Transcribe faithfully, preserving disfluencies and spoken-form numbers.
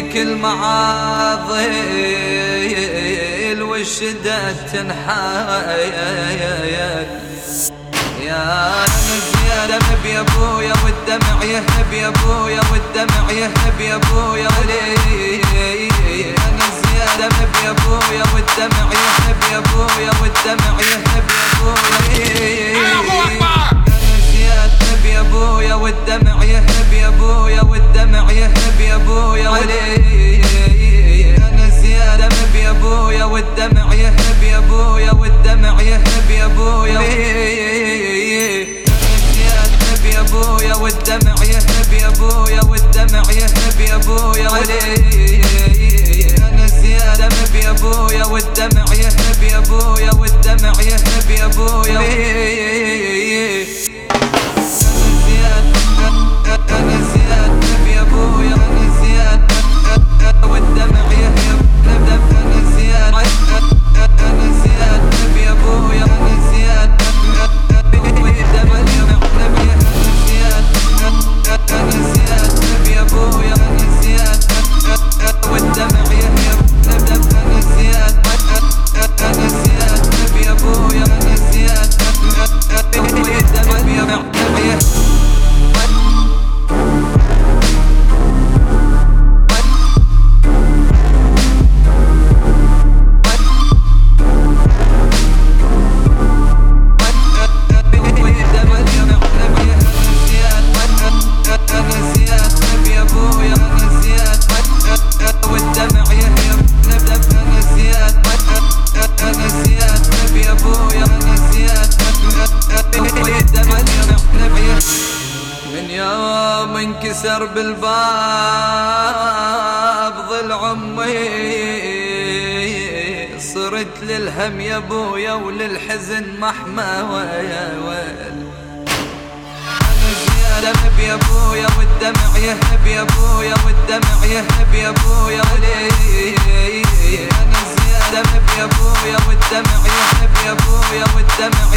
المعاضل والشدة تنحايل يا زيادة يا ابويا والدمع يهب يا ابويا والدمع يهب يا ابويا انا زيادة يا ابويا والدمع يهب يا ابويا والدمع يهب يا ابويا انا زيادة يا ابويا والدمع يهب يا ابويا والدمع يهب يا ابويا انا زيادة يا ابويا والدمع يهب يا ابويا والدمع يهب يا ابويا يا ابويا والدمع يهب يا ابويا والدمع يهب يا ابويا انا زيادة يا ابويا والدمع يهب يا ابويا والدمع يهب يا ابويا انا زيادة انا زيادة يا ابويا انا زيادة والدمع يهب انا زيادة انا زيادة يا ابويا انا زيادة من يوم انكسر بالباب ضلع امي صرت للهم يا ابويا وللحزن محمى ويا ويل انا زيادة يا ابويا والدمع يهب يا ابويا والدمع يهب يا ابويا انا زيادة يا ابويا والدمع يهب يا ابويا والدمع